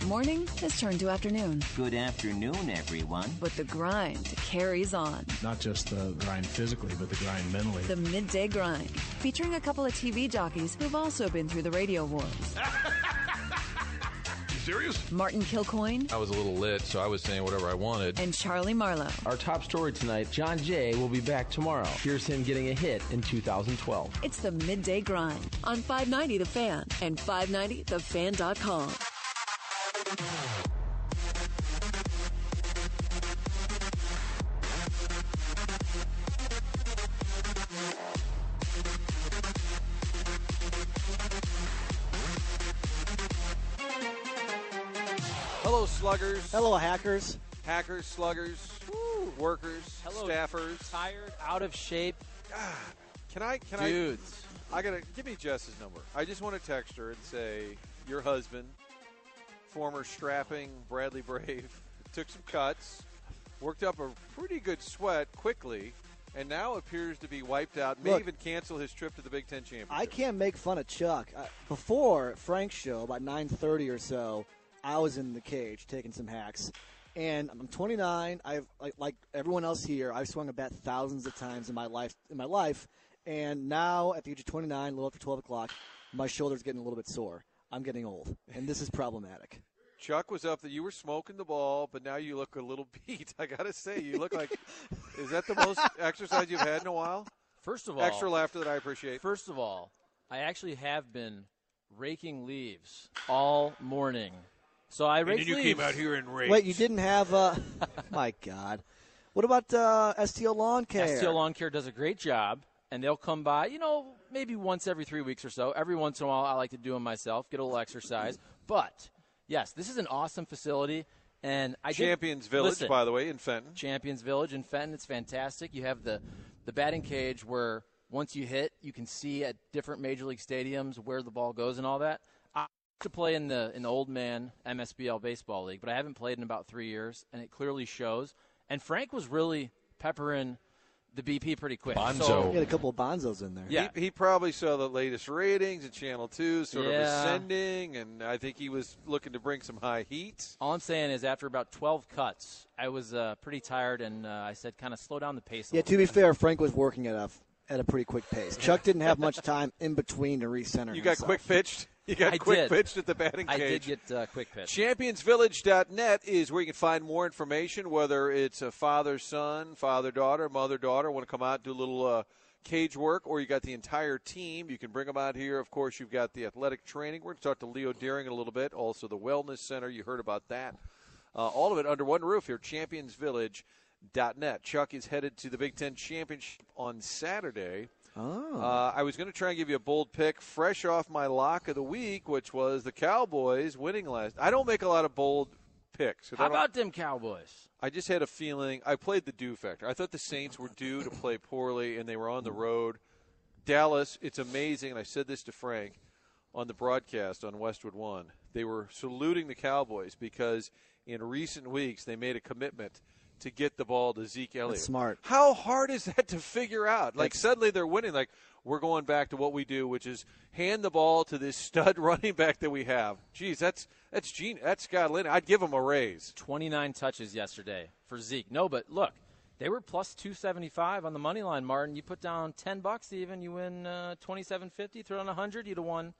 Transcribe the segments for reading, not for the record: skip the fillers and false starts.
morning has turned to afternoon. Good afternoon, everyone. But the grind carries on. Not just the grind physically, but the grind mentally. The Midday Grind, featuring a couple of TV jockeys who've also been through the radio wars. You serious? Martin Kilcoyne. I was a little lit, so I was saying whatever I wanted. And Charlie Marlowe. Our top story tonight, John Jay will be back tomorrow. Here's him getting a hit in 2012. It's the Midday Grind on 590 The Fan and 590thefan.com. Hello, sluggers. Hello, hackers. Hackers, sluggers, workers, Hello, staffers. Tired, out of shape. Can Dudes. I gotta give me Jess's number. I just want to text her and say your husband, former strapping Bradley Brave, took some cuts, worked up a pretty good sweat quickly, and now appears to be wiped out. May even cancel his trip to the Big Ten Championship. I can't make fun of Chuck. Before Frank's show, about 9:30 or so, I was in the cage taking some hacks. And I'm 29. I've like everyone else here, I've swung a bat thousands of times in my life. And now, at the age of 29, a little after 12 o'clock, my shoulder's getting a little bit sore. I'm getting old, and this is problematic. Chuck was up that you were smoking the ball, but now you look a little beat. I got to say, you look like – is that the most exercise you've had in a while? First of all – extra laughter that I appreciate. First of all, I actually have been raking leaves all morning. So I raked leaves. And then you came out here and raked. Wait, you didn't have my God. What about STL Lawn Care? STL Lawn Care does a great job, and they'll come by, maybe once every 3 weeks or so. Every once in a while, I like to do them myself, get a little exercise. But, yes, this is an awesome facility. And Champions Village, by the way, in Fenton. Champions Village in Fenton. It's fantastic. You have the batting cage where once you hit, you can see at different major league stadiums where the ball goes and all that. I used to play in the old man MSBL baseball league, but I haven't played in about 3 years, and it clearly shows. And Frank was really peppering the BP pretty quick. Bonzo. So, he had a couple of Bonzos in there. Yeah. He probably saw the latest ratings and Channel 2 sort of ascending, and I think he was looking to bring some high heat. All I'm saying is after about 12 cuts, I was pretty tired, and I said kind of slow down the pace a little to be bit. fair, Frank was working at a pretty quick pace. Chuck didn't have much time in between to recenter You himself. got quick pitched? You got pitched at the batting cage. I did get quick pitch. ChampionsVillage.net is where you can find more information, whether it's a father-son, father-daughter, mother-daughter, want to come out and do a little cage work, or you got the entire team. You can bring them out here. Of course, you've got the athletic training. We're going to talk to Leo Deering in a little bit. Also, the Wellness Center. You heard about that. All of it under one roof here, ChampionsVillage.net. Chuck is headed to the Big Ten Championship on Saturday. I was going to try and give you a bold pick fresh off my lock of the week, which was the Cowboys winning last. I don't make a lot of bold picks. How about them Cowboys? I just had a feeling. I played the due factor. I thought the Saints were due to play poorly, and they were on the road. Dallas, it's amazing, and I said this to Frank on the broadcast on Westwood One. They were saluting the Cowboys because in recent weeks they made a commitment to get the ball to Zeke Elliott. That's smart. How hard is that to figure out? Like, suddenly they're winning. Like, we're going back to what we do, which is hand the ball to this stud running back that we have. Geez, that's genius. That's Scott Linehan. I'd give him a raise. 29 touches yesterday for Zeke. No, but look, they were plus 275 on the money line, Martin. You put down $10 even, you win $27.50. Throw down 100, you'd have won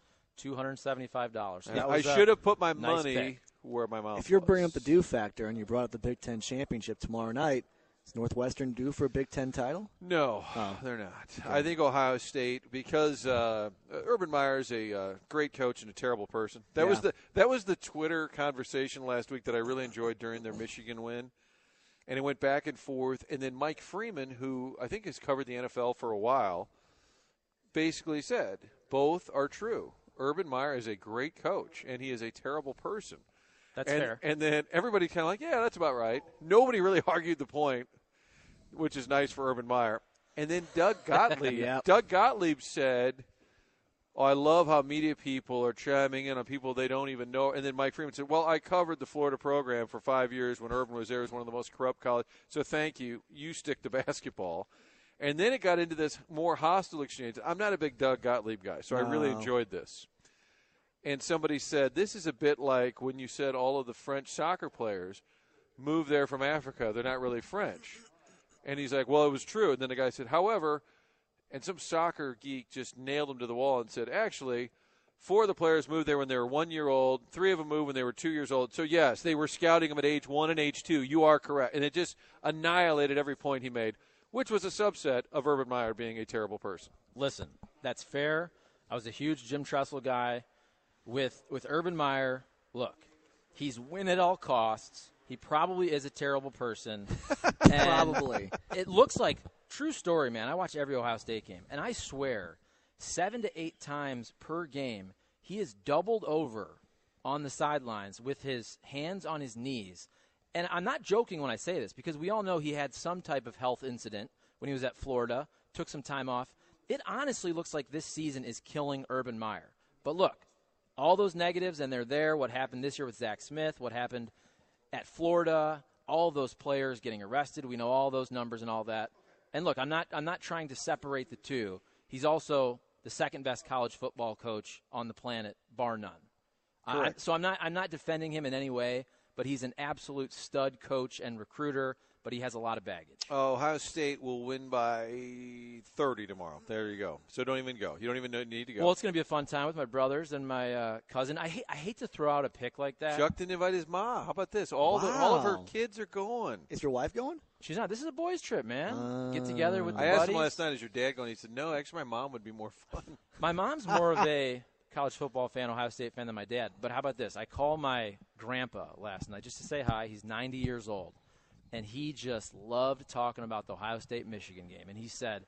$275. So I should have put my nice money pick. where my mouth was. If you're bringing up the due factor and you brought up the Big Ten Championship tomorrow night, is Northwestern due for a Big Ten title? No, they're not. Okay. I think Ohio State, because Urban Meyer is a great coach and a terrible person. That was the Twitter conversation last week that I really enjoyed during their Michigan win. And it went back and forth. And then Mike Freeman, who I think has covered the NFL for a while, basically said both are true. Urban Meyer is a great coach, and he is a terrible person. That's fair. And then everybody kind of like, yeah, that's about right. Nobody really argued the point, which is nice for Urban Meyer. And then Doug Gottlieb, Doug Gottlieb said, oh, I love how media people are chiming in on people they don't even know. And then Mike Freeman said, well, I covered the Florida program for 5 years when Urban was there. It was one of the most corrupt colleges. So thank you. You stick to basketball. And then it got into this more hostile exchange. I'm not a big Doug Gottlieb guy, so I really enjoyed this. And somebody said, this is a bit like when you said all of the French soccer players moved there from Africa. They're not really French. And he's like, well, it was true. And then the guy said, however, and some soccer geek just nailed him to the wall and said, actually, 4 of the players moved there when they were 1 year old. 3 of them moved when they were 2 years old. So, yes, they were scouting them at age 1 and age 2. You are correct. And it just annihilated every point he made, which was a subset of Urban Meyer being a terrible person. Listen, that's fair. I was a huge Jim Tressel guy. With Urban Meyer, look, he's win at all costs. He probably is a terrible person. Probably. It looks like, true story, man. I watch every Ohio State game, and I swear 7 to 8 times per game he is doubled over on the sidelines with his hands on his knees. And I'm not joking when I say this because we all know he had some type of health incident when he was at Florida, took some time off. It honestly looks like this season is killing Urban Meyer. But look, all those negatives, and they're there. What happened this year with Zach Smith, what happened at Florida, all of those players getting arrested. We know all those numbers and all that. And look, I'm not trying to separate the two. He's also the second best college football coach on the planet, bar none. So I'm not defending him in any way, but he's an absolute stud coach and recruiter, but he has a lot of baggage. Ohio State will win by 30 tomorrow. There you go. So don't even go. You don't even need to go. Well, it's going to be a fun time with my brothers and my cousin. I hate to throw out a pick like that. Chuck didn't invite his mom. How about this? All of her kids are going. Is your wife going? She's not. This is a boys' trip, man. Get together with the buddies. I asked buddies. him last night, is your dad going? He said, no, actually my mom would be more fun. My mom's more of a college football fan, Ohio State fan than my dad. But how about this? I called my grandpa last night just to say hi. He's 90 years old. And he just loved talking about the Ohio State-Michigan game. And he said,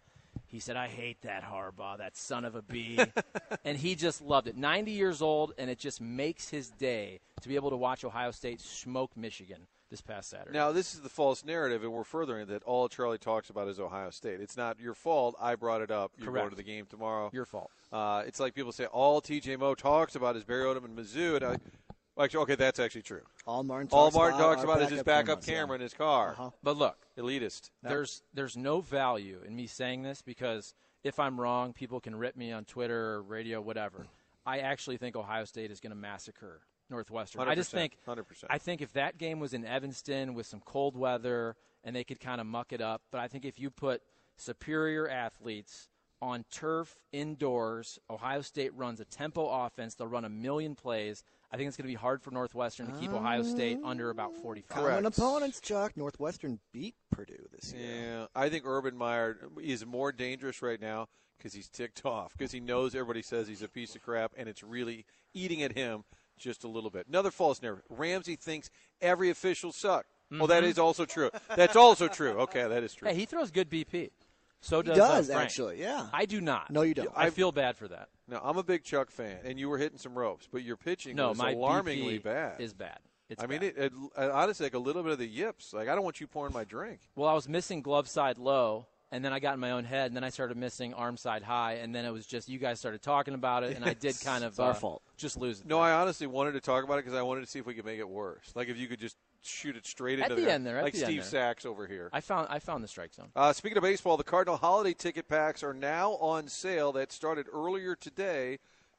I hate that Harbaugh, that son of a bee. And he just loved it. 90 years old, and it just makes his day to be able to watch Ohio State smoke Michigan this past Saturday. Now, this is the false narrative, and we're furthering that all Charlie talks about is Ohio State. It's not your fault. I brought it up. You're going to the game tomorrow. Your fault. It's like people say all T.J. Moe talks about is Barry Odom and Mizzou. And actually, okay, that's actually true. All Martin talks about is his backup camera in his car. Uh-huh. But look, elitist. There's no value in me saying this because if I'm wrong, people can rip me on Twitter or radio, whatever. I actually think Ohio State is going to massacre Northwestern. 100%, I just think 100%. I think if that game was in Evanston with some cold weather and they could kind of muck it up, but I think if you put superior athletes on turf indoors, Ohio State runs a tempo offense. They'll run 1 million plays. I think it's going to be hard for Northwestern to keep Ohio State under about 45. Common opponents, Chuck. Northwestern beat Purdue this year. Yeah, I think Urban Meyer is more dangerous right now because he's ticked off, because he knows everybody says he's a piece of crap, and it's really eating at him just a little bit. Another false narrative. Ramsey thinks every official sucked. Mm-hmm. Well, that is also true. That's also true. Okay, that is true. Hey, he throws good BP. So he does Frank. Actually, yeah. I do not. No, you don't. I feel bad for that. No, I'm a big Chuck fan, and you were hitting some ropes, but your pitching was my alarmingly BP bad. Is bad. It's I bad. mean, it honestly, like a little bit of the yips. Like, I don't want you pouring my drink. Well, I was missing glove side low, and then I got in my own head, and then I started missing arm side high, and then it was just you guys started talking about it, and I did kind of our fault. Just lose it. No, I honestly wanted to talk about it because I wanted to see if we could make it worse. Like if you could just shoot it straight into the end there, like Steve Sachs over here. I found the strike zone. Speaking of baseball, the Cardinal holiday ticket packs are now on sale. That started earlier today.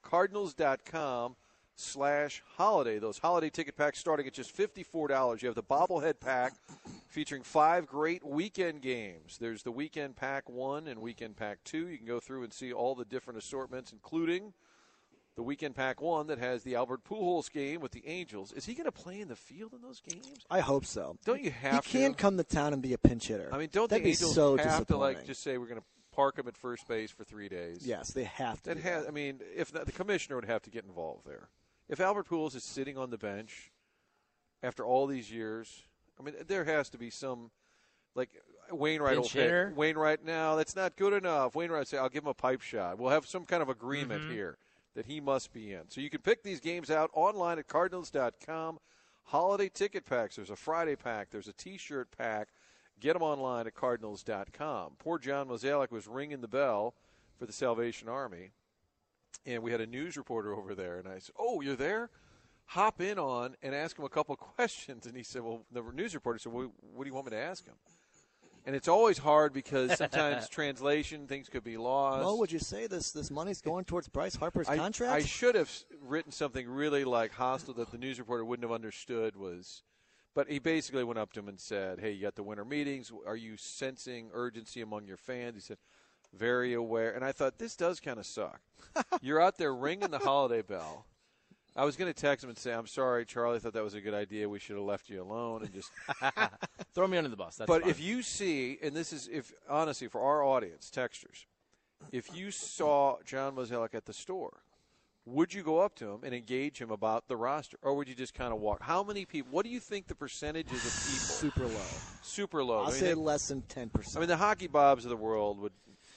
Cardinals.com/holiday. Those holiday ticket packs starting at just $54. You have the bobblehead pack featuring 5 great weekend games. There's the weekend pack 1 and weekend pack 2. You can go through and see all the different assortments, including the weekend pack 1 that has the Albert Pujols game with the Angels. Is he going to play in the field in those games? I hope so. Don't you have to? He can't come to town and be a pinch hitter. I mean, don't That'd the be Angels so have to just say we're going to park him at first base for 3 days? Yes, they have to. I mean, if not, the commissioner would have to get involved there. If Albert Pujols is sitting on the bench after all these years, I mean, there has to be some, like Wainwright will pick. Wainwright, no, that's not good enough. Wainwright will say, I'll give him a pipe shot. We'll have some kind of agreement here that he must be in. So you can pick these games out online at Cardinals.com. Holiday ticket packs. There's a Friday pack. There's a T-shirt pack. Get them online at Cardinals.com. Poor John Mozeliak was ringing the bell for the Salvation Army, and we had a news reporter over there, and I said, oh, you're there? Hop in on and ask him a couple questions. And he said, well, the news reporter said, well, what do you want me to ask him? And it's always hard because sometimes translation, things could be lost. Well, would you say this money's going towards Bryce Harper's contract? I should have written something really like hostile that the news reporter wouldn't have understood but he basically went up to him and said, hey, you got the winter meetings. Are you sensing urgency among your fans? He said, very aware. And I thought, this does kind of suck. You're out there ringing the holiday bell. I was going to text him and say, I'm sorry, Charlie, I thought that was a good idea. We should have left you alone and just throw me under the bus. That's but fine. If you see, and this is, if honestly, for our audience, texters, if you saw John Mozeliak at the store, would you go up to him and engage him about the roster, or would you just kind of walk? How many people? What do you think the percentages of people? Super low. Super low. I'll say less than 10%. I mean, the hockey bobs of the world would,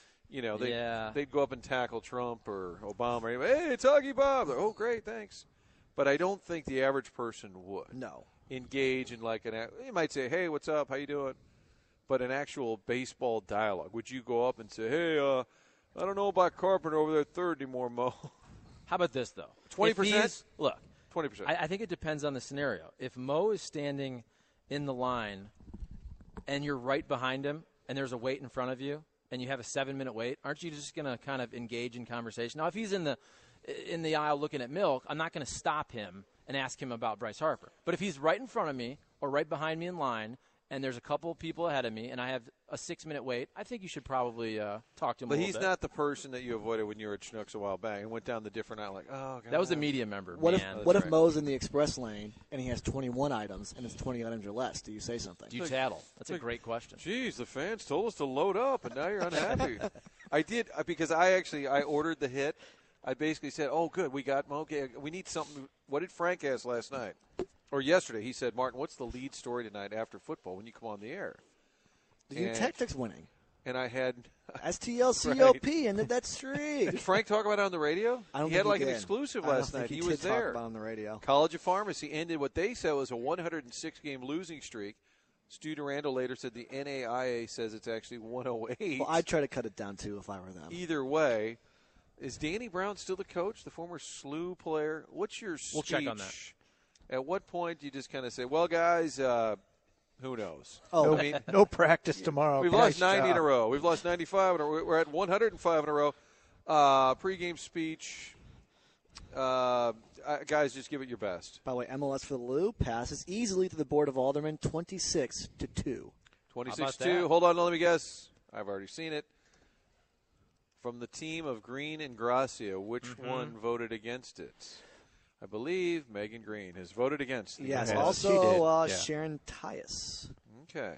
Yeah. they'd go up and tackle Trump or Obama. Or anybody. Hey, it's Hockey Bob. Oh, great, thanks. But I don't think the average person would. No. Engage in like you might say, hey, what's up? How you doing? But an actual baseball dialogue. Would you go up and say, hey, I don't know about Carpenter over there third anymore, Mo? How about this, though? 20%? Look, 20%. I think it depends on the scenario. If Mo is standing in the line and you're right behind him and there's a wait in front of you and you have a 7-minute wait, aren't you just going to kind of engage in conversation? Now, if he's in the aisle looking at milk, I'm not going to stop him and ask him about Bryce Harper. But if he's right in front of me or right behind me in line and there's a couple of people ahead of me and I have a 6-minute wait, I think you should probably talk to him a little bit. But he's not the person that you avoided when you were at Schnucks a while back and went down the different aisle like, oh, God. That was a media member. What man. if Mo's in the express lane and he has 21 items and it's 20 items or less? Do you say something? Do you tattle? That's a great question. Geez, the fans told us to load up, and now you're unhappy. I did, because I ordered the hit. I basically said, oh, good, we got Mo. Okay, we need something. What did Frank ask last night? Or yesterday? He said, Martin, what's the lead story tonight after football when you come on the air? Tactics winning. And I had STLCOP ended that streak. Did Frank talk about it on the radio? I don't he had think like he an did. exclusive I don't last think night. he He did was talk there. about it on the radio. College of Pharmacy ended what they said was a 106-game losing streak. Stu Durando later said the NAIA says it's actually 108. Well, I'd try to cut it down, too, if I were them. Either way, is Danny Brown still the coach, the former SLU player? What's your speech? We'll check on that. At what point do you just kind of say, well, guys, who knows? Oh, I mean, no practice tomorrow. We've lost 90 in a row. We've lost 95 in a row. We're at 105 in a row. Pre-game speech. Guys, just give it your best. By the way, MLS for the Lou passes easily to the Board of Aldermen, 26-2. 26-2. Hold on, let me guess. I've already seen it. From the team of Green and Gracia, which one voted against it? I believe Megan Green has voted against it. Yes, Yes, also she did. Sharon Tyus. Okay.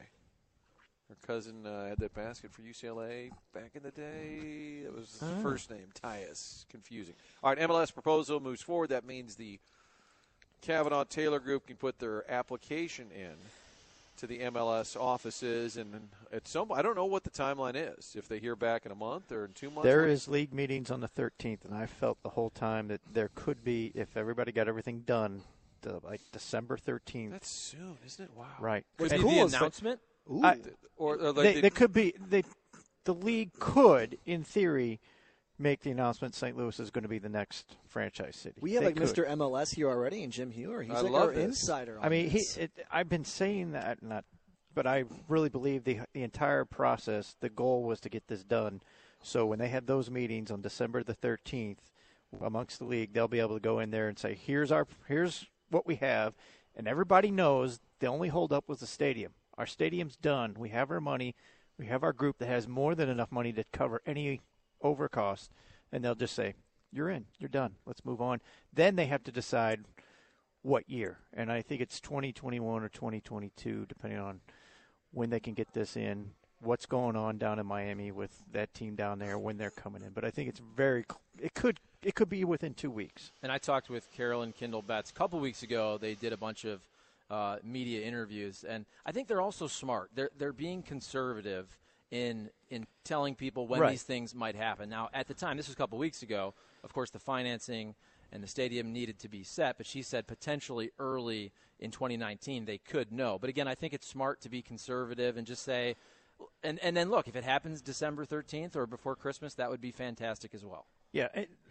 Her cousin had that basket for UCLA back in the day. That was the first name, Tyus. Confusing. All right, MLS proposal moves forward. That means the Kavanaugh-Taylor group can put their application in to the MLS offices. And at some, I don't know what the timeline is, if they hear back in a month or in 2 months. There is league meetings on the 13th, and I felt the whole time that there could be, if everybody got everything done, like December 13th. That's soon, isn't it? Wow. Right. Would And it be the announcement? Ooh. Or like they could be. The league could, in theory, make the announcement St. Louis is going to be the next franchise city. We have They like could. Mr. MLS here already, and Jim Hewer. He's I like love our this. insider. On I mean, this. I've been saying that, but I really believe the entire process, the goal was to get this done. So when they had those meetings on December the 13th amongst the league, they'll be able to go in there and say, here's what we have, and everybody knows the only holdup was the stadium. Our stadium's done. We have our money. We have our group that has more than enough money to cover any overcost, and they'll just say, you're in. You're done. Let's move on. Then they have to decide what year, and I think it's 2021 or 2022, depending on when they can get this in, what's going on down in Miami with that team down there, when they're coming in. But I think it's it could be within 2 weeks. And I talked with Carolyn Kindle Betts a couple weeks ago. They did a bunch of media interviews, and I think they're also smart. They're being conservative in telling people when these things might happen. Now, at the time, this was a couple weeks ago, of course, the financing and the stadium needed to be set, but she said potentially early in 2019 they could know. But again, I think it's smart to be conservative and just say, and then look, if it happens December 13th or before Christmas, that would be fantastic as well. Yeah.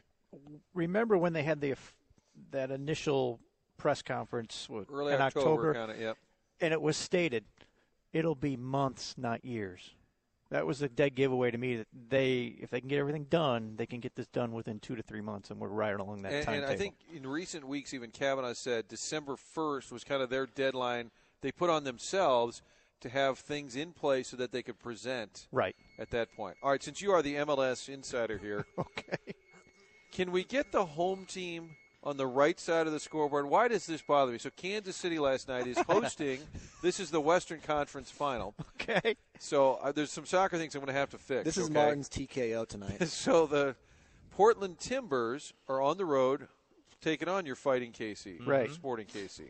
Remember when they had that initial press conference early in October, kind of, yep. and it was stated it'll be months, not years. That was a dead giveaway to me that if they can get everything done, they can get this done within 2 to 3 months, and we're right along that timetable. And I think in recent weeks, even Kavanaugh said December 1st was kind of their deadline. They put on themselves to have things in place so that they could present at that point. All right, since you are the MLS insider here, okay, can we get the home team on the right side of the scoreboard? Why does this bother me? So Kansas City last night is hosting. This is the Western Conference Final. Okay. So there's some soccer things I'm going to have to fix. This is Martin's TKO tonight. So the Portland Timbers are on the road taking on your Fighting KC, right? Sporting KC.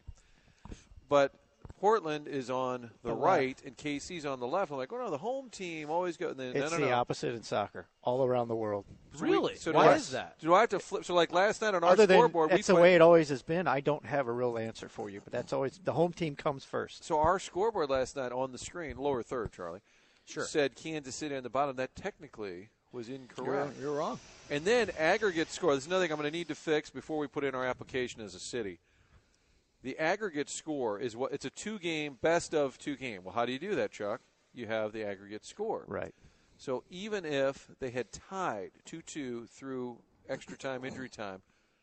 But Portland is on the right and KC's on the left. I'm like, oh, no, the home team always go. It's the opposite in soccer all around the world. Really? So why is that? Do I have to flip? So like last night on our Other scoreboard, that's the way it always has been. I don't have a real answer for you, but that's always the home team comes first. So our scoreboard last night on the screen, lower third, Charlie, said Kansas City on the bottom. That technically was incorrect. You're wrong. And then aggregate score. This is another thing I'm going to need to fix before we put in our application as a city. The aggregate score is it's a 2-game, best of 2 game. Well, how do you do that, Chuck? You have the aggregate score. Right. So even if they had tied 2-2 through extra time, injury time,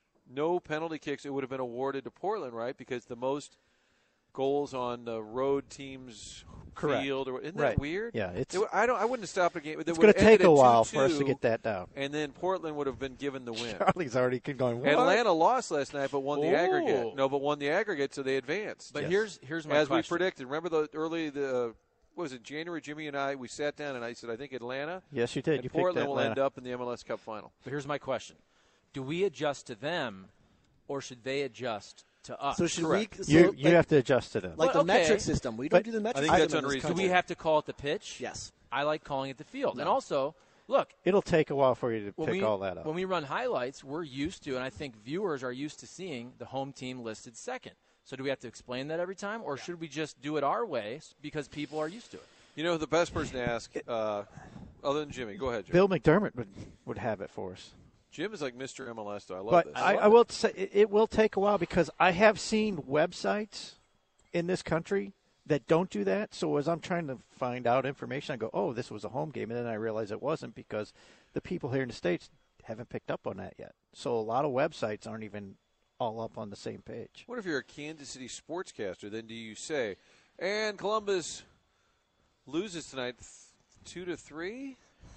no penalty kicks, it would have been awarded to Portland, right? Because the most goals on the road team's field. Isn't that weird? Yeah. I wouldn't have stopped a game. It's going to take a while for us to get that down. And then Portland would have been given the win. Charlie's already going, what? Atlanta lost last night, but won the aggregate. No, but won the aggregate, so they advanced. But here's my As question. we predicted. Remember what was it, January, Jimmy and I, we sat down and I said, I think Atlanta. Yes, you did. And you Portland picked will Atlanta. end up in the MLS Cup final. But here's my question. Do we adjust to them, or should they adjust to us? So should Correct. we? You have to adjust to them. Like the metric system. We don't do the metric I think system. that's in this unreasonable. Do we country. have to call it the pitch? Yes. I like calling it the field. And also, look. It'll take a while for you to pick all that up. When we run highlights, we're used to, and I think viewers are used to seeing the home team listed second. So do we have to explain that every time, or should we just do it our way because people are used to it? You know, the best person to ask, other than Jimmy. Go ahead, Jim. Bill McDermott would have it for us. Jim is like Mr. MLS, though. I love but this. I will say it will take a while because I have seen websites in this country that don't do that. So as I'm trying to find out information, I go, oh, this was a home game. And then I realize it wasn't because the people here in the States haven't picked up on that yet. So a lot of websites aren't even all up on the same page. What if you're a Kansas City sportscaster? Then do you say, and Columbus loses tonight 2-3?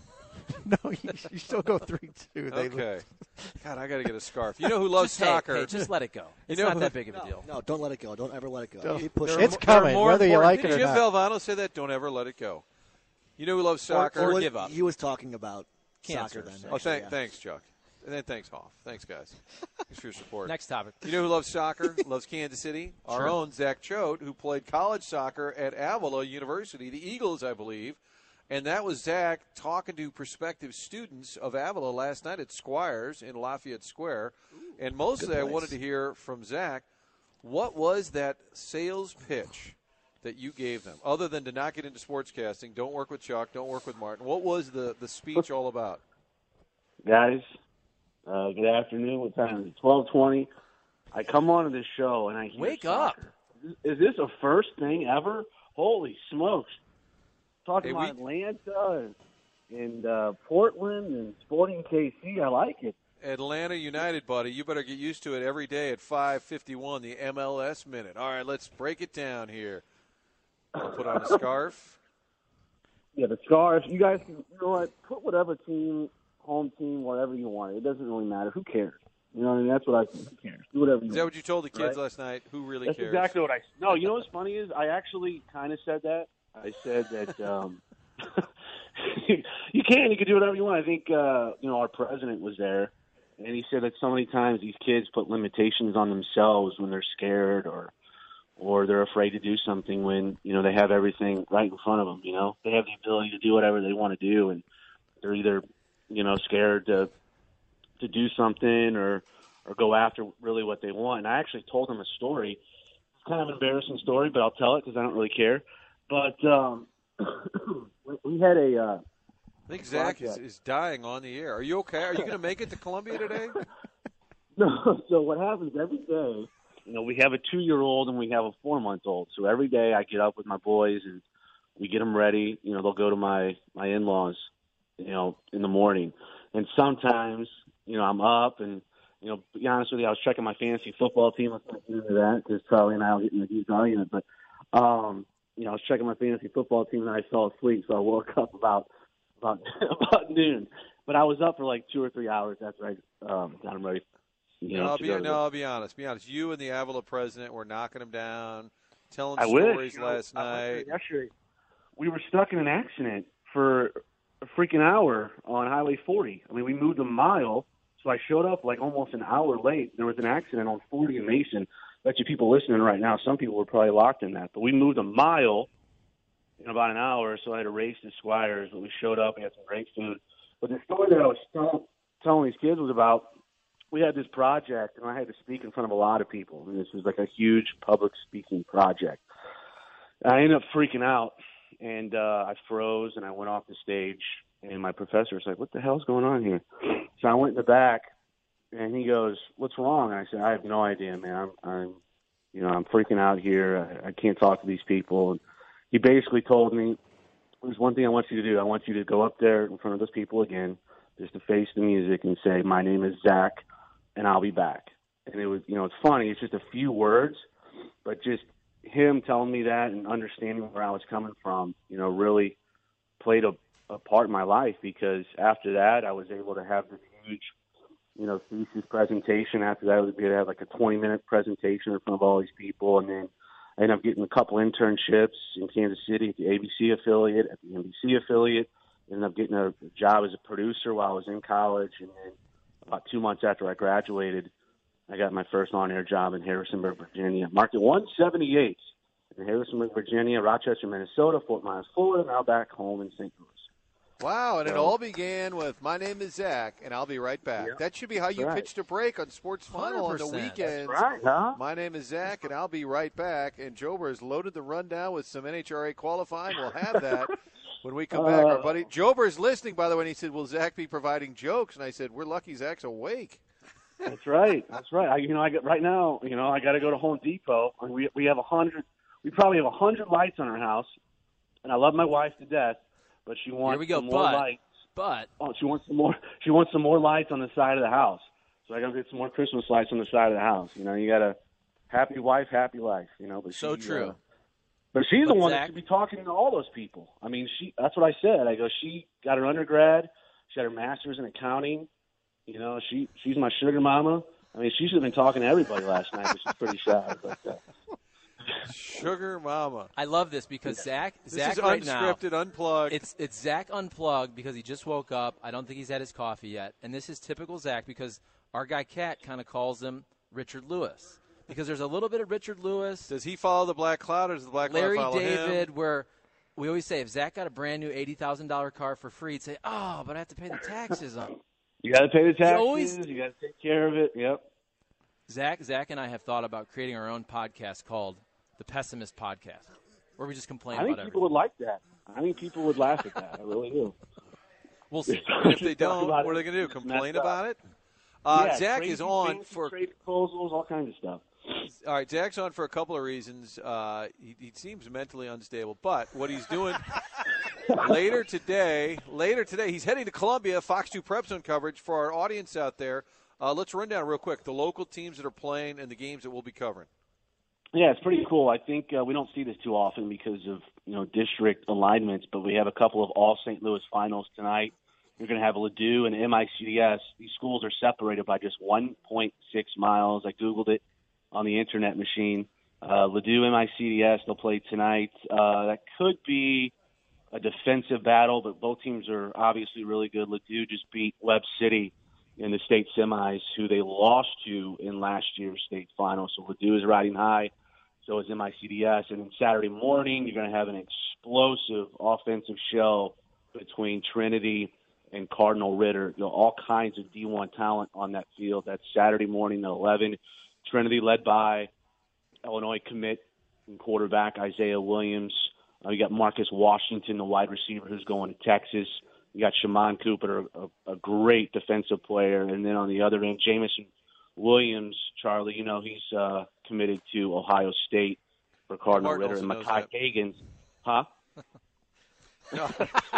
No, you still go 3-2. Okay. God, I got to get a scarf. You know who loves soccer? Hey, just let it go. It's not that big of a deal. No, don't let it go. Don't ever let it go. Don't. Keep pushing. It's coming, whether you like it or Jim not. Valvano say that? Don't ever let it go. You know who loves soccer? Or give up. He was talking about Cancer, soccer then. so. Oh, actually, thanks, Chuck. And then thanks, Hoff. Thanks, guys. Thanks for your support. Next topic. You know who loves soccer? Loves Kansas City? Our own Zach Choate, who played college soccer at Avila University, the Eagles, I believe. And that was Zach talking to prospective students of Avila last night at Squires in Lafayette Square. And mostly I wanted to hear from Zach, what was that sales pitch that you gave them, other than to not get into sportscasting, don't work with Chuck, don't work with Martin? What was the speech all about? Guys, good afternoon. What time is it? 12:20. I come onto this show and I hear Wake soccer. up. Is this a first thing ever? Holy smokes. Talking Hey, about Atlanta and Portland and Sporting KC. I like it. Atlanta United, buddy. You better get used to it every day at 5:51, the MLS minute. All right, let's break it down here. I'll put on a scarf. Yeah, the scarf. You guys can, you know what? Put whatever team, home team, whatever you want. It doesn't really matter. Who cares? You know what I mean? That's what I think. Who cares? Do whatever you want. Is that what you told the kids Right? last night? Who really That's cares? exactly what I – no, you know what's funny is I actually kind of said that. I said that you can do whatever you want. I think, our president was there, and he said that so many times these kids put limitations on themselves when they're scared or they're afraid to do something when, they have everything right in front of them, They have the ability to do whatever they want to do, and they're either, scared to do something or go after really what they want. And I actually told him a story. It's kind of an embarrassing story, but I'll tell it because I don't really care. But we had I think Zach is dying on the air. Are you okay? Are you going to make it to Columbia today? No. So what happens every day, we have a 2-year-old and we have a 4-month-old. So every day I get up with my boys and We get them ready. You know, they'll go to my in-laws, you know, in the morning. And sometimes, you know, I'm up and, you know, to be honest with you, I was checking my fantasy football team. Let's not get into that because Charlie and I will get in a huge argument. But, you know, I was checking my fantasy football team and I fell asleep, so I woke up about noon. But I was up for like 2 or 3 hours after I got them ready. You know, I'll be honest. You and the Avila president were knocking him down, telling stories last night. Yesterday, we were stuck in an accident for a freaking hour on Highway 40. I mean, we moved a mile, so I showed up like almost an hour late. There was an accident on 40 in Mason. Bet you people listening right now, some people were probably locked in that. But we moved a mile in about an hour, so I had to race to Squires. But we showed up, we had some great food. But the story that I was telling these kids was about, we had this project, and I had to speak in front of a lot of people. And this was like a huge public speaking project. I ended up freaking out, and I froze, and I went off the stage. And my professor was like, "What the hell's going on here?" So I went in the back, and he goes, "What's wrong?" And I said, "I have no idea, man. I'm freaking out here. I can't talk to these people." And he basically told me, "There's one thing I want you to do. I want you to go up there in front of those people again, just to face the music and say, 'My name is Zach, and I'll be back.'" And it was, you know, it's funny. It's just a few words, but just him telling me that and understanding where I was coming from, you know, really played a part in my life, because after that I was able to have this huge, you know, thesis presentation. After that, I was able to have like a 20-minute presentation in front of all these people, and then I ended up getting a couple internships in Kansas City at the ABC affiliate, at the NBC affiliate. Ended up getting a job as a producer while I was in college, and then about 2 months after I graduated, I got my first on-air job in Harrisonburg, Virginia. Market 178 in Harrisonburg, Virginia, Rochester, Minnesota, Fort Myers, Florida, now back home in St. Louis. Wow, and it all began with, "My name is Zach, and I'll be right back." Yep. That should be how you pitched a break on Sports Final on the weekends. That's right, huh? "My name is Zach, and I'll be right back." And Jober has loaded the rundown with some NHRA qualifying. We'll have that when we come back. Our buddy Jober is listening, by the way, and he said, "Will Zach be providing jokes?" And I said, "We're lucky Zach's awake." That's right. I got right now. You know, I got to go to Home Depot. I mean, we have 100. We probably have 100 lights on our house, and I love my wife to death. But she wants some more lights. She wants some more. She wants some more lights on the side of the house. So I got to get some more Christmas lights on the side of the house. You know, you got a happy wife, happy life. You know, but so true. But she's the one that should be talking to all those people. I mean, that's what I said. I go, she got her undergrad. She had her master's in accounting. You know, she's my sugar mama. I mean, she should have been talking to everybody last night, which is pretty sad. But sugar mama. I love this because Zach is right unscripted, now, unplugged. It's Zach unplugged because he just woke up. I don't think he's had his coffee yet. And this is typical Zach because our guy Kat kind of calls him Richard Lewis. Because there's a little bit of Richard Lewis. Does he follow the Black Cloud, or does the Black Cloud follow him? Larry David, where we always say if Zach got a brand new $80,000 car for free, he'd say, "Oh, but I have to pay the taxes on it." You got to pay the taxes. You got to take care of it. Yep. Zach and I have thought about creating our own podcast called The Pessimist Podcast, where we just complain about everything. I think people would like that. I think people would laugh at that. I really do. We'll see. If they don't, what are they going to do? Complain about it? Zach is on for trade proposals, all kinds of stuff. All right, Zach's on for a couple of reasons. He seems mentally unstable, but what he's doing later today, he's heading to Columbia, Fox 2 Prep Zone coverage for our audience out there. Let's run down real quick the local teams that are playing and the games that we'll be covering. Yeah, it's pretty cool. I think we don't see this too often because of district alignments, but we have a couple of all St. Louis finals tonight. You're going to have Ladue and MICDS. These schools are separated by just 1.6 miles. I Googled it on the internet machine. Ladue, MICDS, they'll play tonight. That could be a defensive battle, but both teams are obviously really good. Ladue just beat Webb City in the state semis, who they lost to in last year's state final. So Ladue is riding high, so is MICDS. And then Saturday morning, you're going to have an explosive offensive show between Trinity and Cardinal Ritter. All kinds of D1 talent on that field. That's Saturday morning at 11. Trinity led by Illinois commit and quarterback Isaiah Williams. You got Marcus Washington, the wide receiver who's going to Texas. You got Shaman Cooper, a great defensive player. And then on the other end, Jamison Williams, Charlie, he's committed to Ohio State for Cardinal Ritter. And Makai Hagans. Huh? No,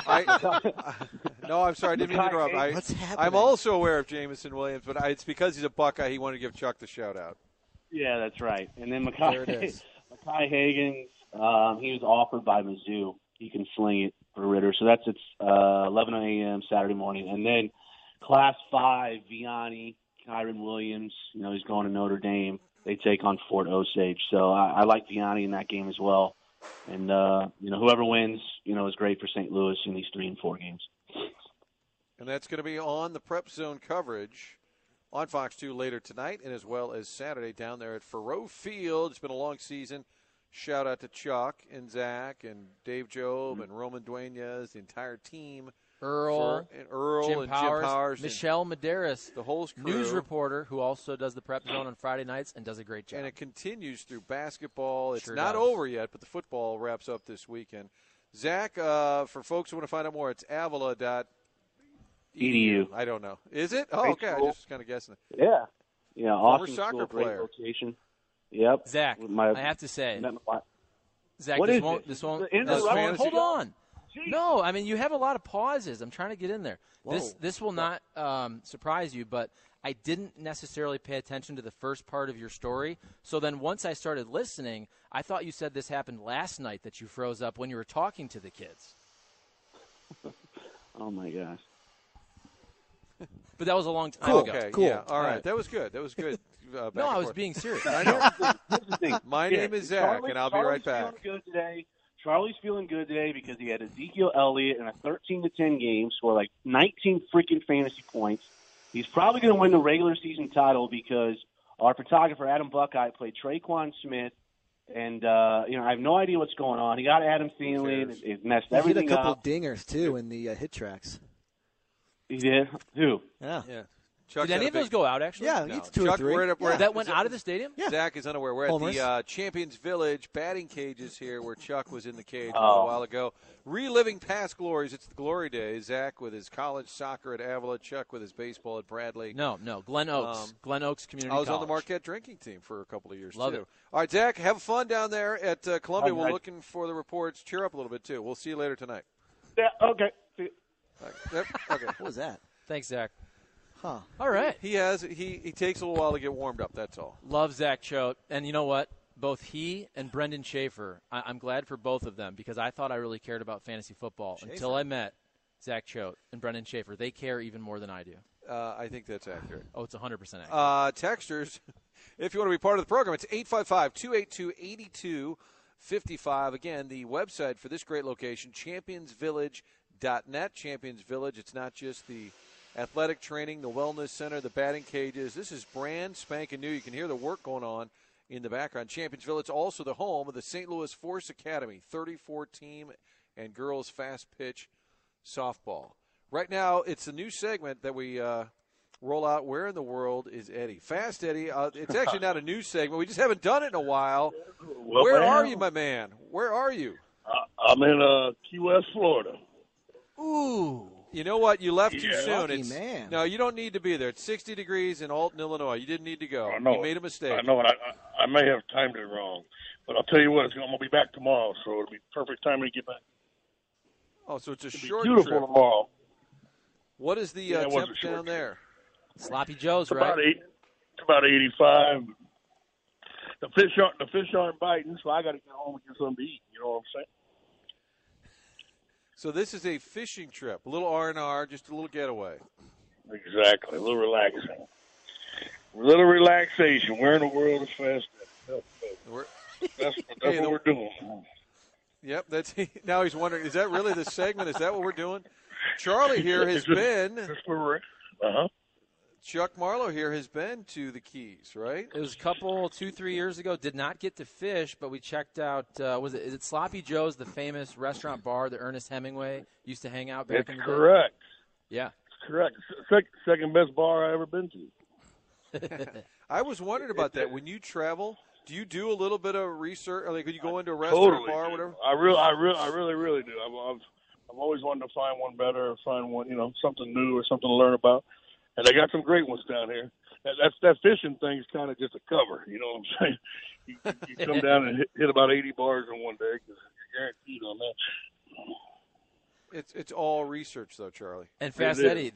I'm sorry. I didn't mean to interrupt. What's happening? I'm also aware of Jameson Williams, but it's because he's a Buckeye. He wanted to give Chuck the shout-out. Yeah, that's right. And then There it is. Mekhi Higgins, he was offered by Mizzou. He can sling it for Ritter. So that's 11 a.m. Saturday morning. And then Class 5, Vianney, Kyron Williams, he's going to Notre Dame. They take on Fort Osage. So I like Vianney in that game as well. And, whoever wins, is great for St. Louis in these 3 and 4 games. And that's going to be on the Prep Zone coverage on Fox 2 later tonight and as well as Saturday down there at Faurot Field. It's been a long season. Shout out to Chuck and Zach and Dave Jobe and Roman Duenas, the entire team. Earl Jim Powers, Michelle Medeiros, the whole crew. News reporter who also does the Prep Zone on Friday nights and does a great job. And it continues through basketball. It's Sure not does. over yet, but the football wraps up this weekend. Zach, for folks who want to find out more, it's avila.edu. I don't know. Is it? Oh, okay. I just kind of guessing it. Yeah. Yeah, Former awesome soccer school, great player. location. Yep. Zach, I have to say, Zach, What this is won't. it? This won't. The end of the road. Hold on. No, I mean you have a lot of pauses. I'm trying to get in there. Whoa. This will not surprise you, but I didn't necessarily pay attention to the first part of your story. So then once I started listening, I thought you said this happened last night that you froze up when you were talking to the kids. Oh my gosh. But that was a long time ago. Okay, Cool. yeah. All right. right. That was good. That was good. Back No, and I was forth. being serious. I know. Here's the thing. My name is Zach, and I'll be right back. Charlie's feeling good today. Charlie's feeling good today because he had Ezekiel Elliott in a 13-10 game, score like 19 freaking fantasy points. He's probably going to win the regular season title because our photographer, Adam Buckeye, played Traquan Smith. And, I have no idea what's going on. He got Adam Thielen. It messed He hit a everything couple up. dingers, too, in the hit tracks. He did? Who? Yeah. Yeah. Did any of those go out, actually? Yeah, No. it's 2 or Chuck, 3. That went out of the stadium? Yeah. Zach is unaware. We're at Homers. the Champions Village batting cages here where Chuck was in the cage a Oh. little while ago. Reliving past glories. It's the glory days. Zach with his college soccer at Avila. Chuck with his baseball at Bradley. No, Glen Oaks. Glen Oaks Community I was College. on the Marquette drinking team for a couple of years, Love too. it. All right, Zach, have fun down there at Columbia. All We're right. looking for the reports. Cheer up a little bit, too. We'll see you later tonight. Yeah, okay. Yep. Okay. What was that? Thanks, Zach. Huh. All right. He takes a little while to get warmed up, that's all. Love Zach Choate. And you know what? Both he and Brendan Schaefer, I'm glad for both of them because I thought I really cared about fantasy football until I met Zach Choate and Brendan Schaefer. They care even more than I do. I think that's accurate. Oh, it's 100% accurate. Texters, if you want to be part of the program, it's 855-282-8255. Again, the website for this great location, championsvillage.net. Champions Village, it's not just the athletic training, the wellness center, the batting cages. This is brand spanking new. You can hear the work going on in the background. Champions Village, also the home of the St. Louis Force Academy, 34-team and girls fast pitch softball. Right now, it's a new segment that we roll out. Where in the world is Eddie? Fast Eddie. It's actually not a new segment. We just haven't done it in a while. Well, Where man, are you, my man? Where are you? I'm in Key West, Florida. Ooh. You know what? You left too Yeah. soon. Lucky It's, man. No, you don't need to be there. It's 60 degrees in Alton, Illinois. You didn't need to go. I know You it. made a mistake. I know it. I may have timed it wrong, but I'll tell you what, I'm going to be back tomorrow, so it'll be perfect time to get back. Oh, so it's a It'll be short beautiful trip. tomorrow. What is the Yeah, it was temp a short down trip. there? Sloppy Joe's, It's right? about 85. The fish aren't biting, so I got to get home and get something to eat. You know what I'm saying? So this is a fishing trip, a little R&R, just a little getaway. Exactly. A little relaxing. A little relaxation. Where in the world is fast? We're- That's Hey, what we're doing. Yep, that's now he's wondering, is that really the segment? Is that what we're doing? Charlie here has been, That's where we're at. Uh-huh. Chuck Marlowe here has been to the Keys, right? It was a couple, 2-3 years ago. Did not get to fish, but we checked out. Is it Sloppy Joe's, the famous restaurant bar that Ernest Hemingway used to hang out back That's in the correct. day? Yeah. That's correct. Second best bar I ever been to. I was wondering about that. When you travel, do you do a little bit of research? Like, could you go into a restaurant, Totally. bar, whatever? I really do. I've always wanted to find one better, or find one, something new or something to learn about. And they got some great ones down here. That fishing thing is kind of just a cover. You know what I'm saying? You come down and hit about 80 bars in one day because you're guaranteed on that. It's all research, though, Charlie. And Fast Eddie,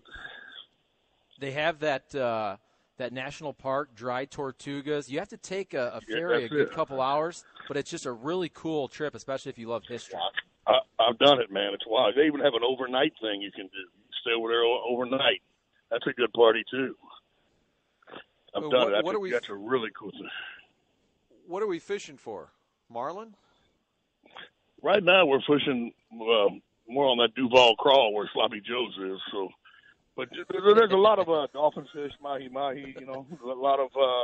they have that national park, Dry Tortugas. You have to take a ferry a good couple hours, but it's just a really cool trip, especially if you love history. I've done it, man. It's wild. They even have an overnight thing you can do. You stay over there overnight. That's a good party, too. I've done it. That's a really cool thing. What are we fishing for? Marlin? Right now we're fishing more on that Duval Crawl where Sloppy Joe's is. So, but there's a lot of dolphin fish, mahi-mahi, you know, a lot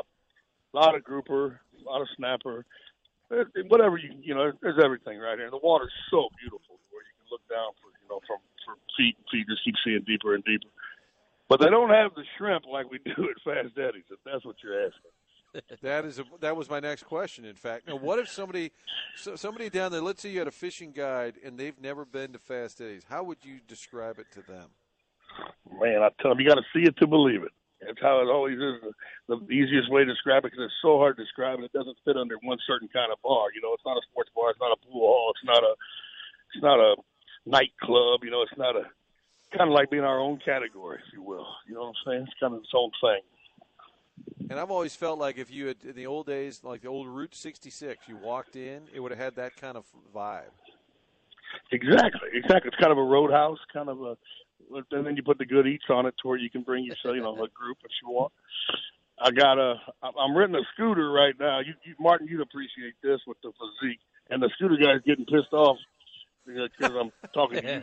of grouper, a lot of snapper. Whatever you know, there's everything right here. The water's so beautiful where you can look down for feet and feet, just keep seeing deeper and deeper. But they don't have the shrimp like we do at Fast Eddie's, if that's what you're asking. That was my next question, in fact. Now, what if somebody down there, let's say you had a fishing guide and they've never been to Fast Eddie's, how would you describe it to them? Man, I tell them, you got to see it to believe it. That's how it always is. The easiest way to describe it, because it's so hard to describe, and it doesn't fit under one certain kind of bar. You know, it's not a sports bar, it's not a pool hall, it's not a nightclub. You know, it's not kind of like being our own category, if you will. You know what I'm saying? It's kind of its own thing. And I've always felt like if you had, in the old days, like the old Route 66, you walked in, it would have had that kind of vibe. Exactly. It's kind of a roadhouse, and then you put the good eats on it to where you can bring yourself, a group if you want. I'm renting a scooter right now. Martin, you'd appreciate this with the physique. And the scooter guy's getting pissed off because I'm talking to you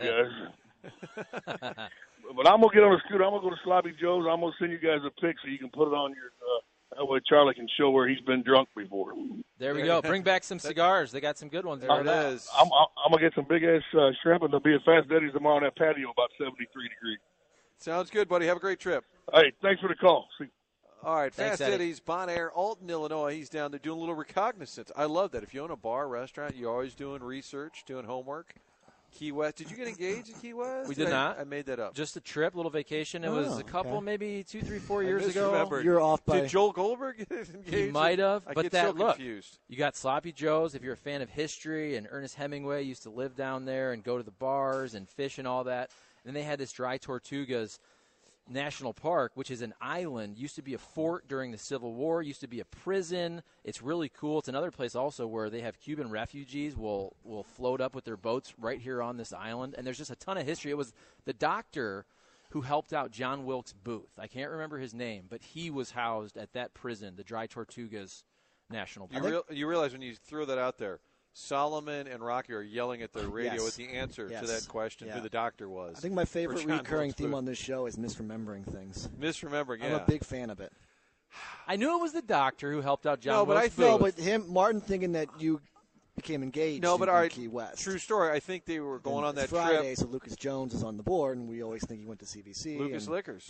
guys. But I'm going to get on a scooter. I'm going to go to Sloppy Joe's. I'm going to send you guys a pic so you can put it on your that way Charlie can show where he's been drunk before. There we go. Bring back some cigars. They got some good ones. There it is. I'm going to get some big-ass shrimp, and they'll be at Fast Eddie's tomorrow on that patio about 73 degrees. Sounds good, buddy. Have a great trip. Hey, thanks for the call. See. All right, Thanks, Fast Eddie's, Bon Air, Alton, Illinois. He's down there doing a little reconnaissance. I love that. If you own a bar, restaurant, you're always doing research, doing homework. Key West. Did you get engaged in Key West? We did not. I made that up. Just a trip, little vacation. It was a couple, maybe 2, 3, 4 years ago. Remembered. You're off by. Did Joel Goldberg get engaged? He might have, I but get that so look. Confused. You got Sloppy Joe's. If you're a fan of history, and Ernest Hemingway used to live down there and go to the bars and fish and all that. And then they had this Dry Tortugas National Park, which is an island, used to be a fort during the Civil War, used to be a prison. It's really cool. It's another place also where they have Cuban refugees will float up with their boats right here on this island. And there's just a ton of history. It was the doctor who helped out John Wilkes Booth. I can't remember his name, but he was housed at that prison, the Dry Tortugas National Park. You realize when you throw that out there, Solomon and Rocky are yelling at their radio with the answer to that question, who the doctor was. I think my favorite recurring theme on this show is misremembering things. Misremembering, I'm a big fan of it. I knew it was the doctor who helped out John Wilkes Booth. No, but Martin thinking that you became engaged in Key West. True story. I think they were going on that Friday, trip. so Lucas Jones is on the board, and we always think he went to CVC. Lucas Liquors.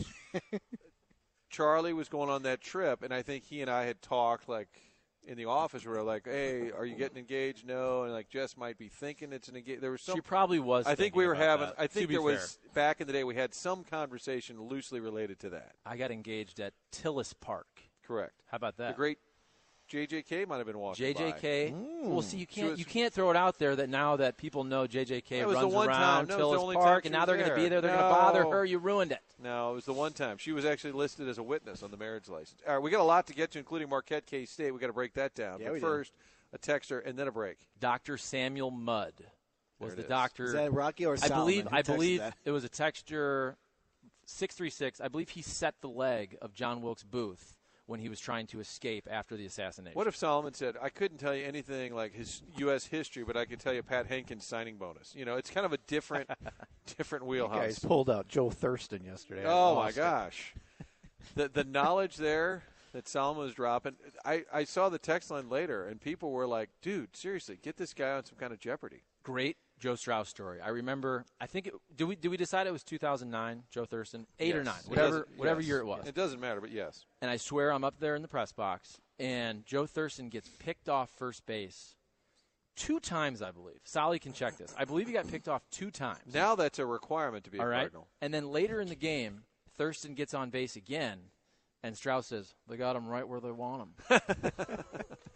Charlie was going on that trip, and I think he and I had talked in the office, we were like, "Hey, are you getting engaged?" No, and Jess might be thinking it's an engagement. There was some. She probably was. I think we were having. That, I think there was back in the day. We had some conversation loosely related to that. I got engaged at Tillis Park. Correct. How about that? The great JJK might have been walking JJK. Well, see, you can't throw it out there that now that people know JJK runs around Tillis Park, and now they're going to be there. They're going to bother her. You ruined it. No, it was the one time. She was actually listed as a witness on the marriage license. All right, we got a lot to get to, including Marquette K-State. We got to break that down. Yeah, but first, a texter and then a break. Dr. Samuel Mudd was the doctor. Is that Rocky or Solomon? I believe it was a texter 636. I believe he set the leg of John Wilkes Booth when he was trying to escape after the assassination. What if Solomon said, I couldn't tell you anything like his U.S. history, but I could tell you Pat Hankins' signing bonus? It's kind of a different wheelhouse. You guys pulled out Joe Thurston yesterday. Oh, my gosh. The knowledge there that Solomon was dropping, I saw the text line later, and people were like, dude, seriously, get this guy on some kind of Jeopardy. Great Joe Strauss story. I remember, did we decide it was 2009, Joe Thurston? 8 or 9, whatever year it was. It doesn't matter, but yes. And I swear I'm up there in the press box, and Joe Thurston gets picked off first base 2 times, I believe. Solly can check this. I believe he got picked off 2 times. Now that's a requirement to be a Cardinal. And then later in the game, Thurston gets on base again, and Strauss says, they got him right where they want him.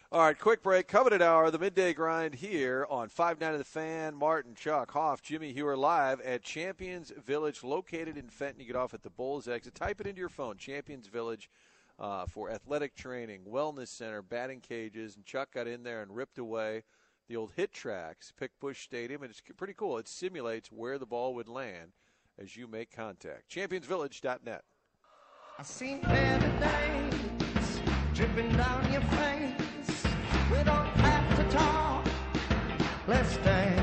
All right, quick break. Coveted Hour, the midday grind here on 590 The Fan. Martin, Chuck, Hoff, Jimmy Hewer live at Champions Village, located in Fenton. You get off at the Bulls exit. Type it into your phone, Champions Village, for athletic training, wellness center, batting cages. And Chuck got in there and ripped away the old hit tracks, Pick Bush Stadium, and it's pretty cool. It simulates where the ball would land as you make contact. ChampionsVillage.net. I seen better days dripping down your face. We don't have to talk. Let's dance.